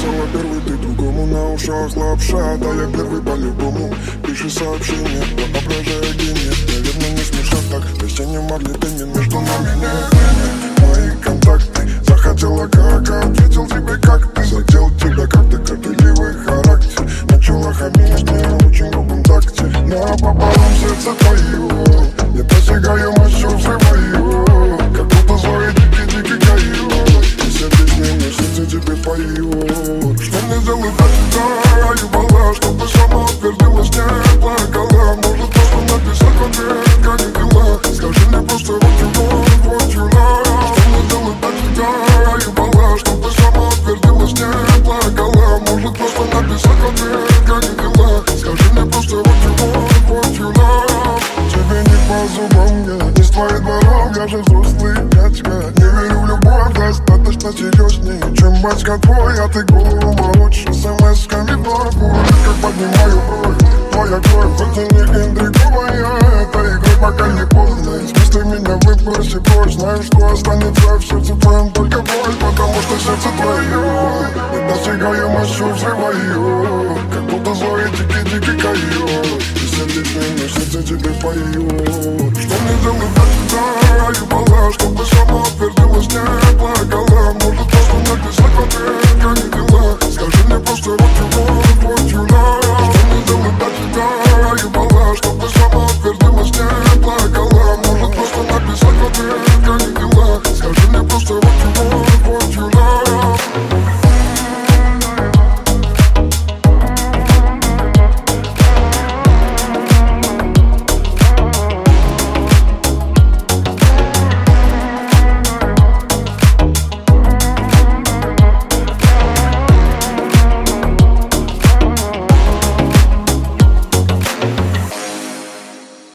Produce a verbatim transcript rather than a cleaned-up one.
сказала первый ты другому, на ушах лапша, да я первый по-любому. Пиши сообщение, воображая гений. Наверное, не смешно так, если не могли ты не между нами не. Мои контакты, захотела как, ответил тебе как ты. Задел тебя как-то горделивый характер. Начала хамить мне очень грубом такте. Напополам сердце твоего, я достигаю мощью взрываю. Как будто злой дикий-дикий койот. И все песни мне сердце тебе поют. Что мне делать для тебя, ебала, чтобы сама утвердилась, не плакала. Может просто написать в ответ, как и дела. Скажи мне просто вот you want, what you love. Что мне делать для тебя, ебала, чтобы сама утвердилась, не плакала. Может просто написать в ответ, как и дела. Скажи мне просто вот you want, what you love. Тебе не по зубам, я не с твоих дворов. Я же взрослый дядька, не верю в любовь, достаточно серьезнее, чем батька твой. А ты голову молочь смс-ками вновь. Как поднимаю бровь, твоя кровь, хоть и не интриговая. Это игра, пока не поздно. Из мысли меня выброси прочь. Знаю, что останется в сердце твоем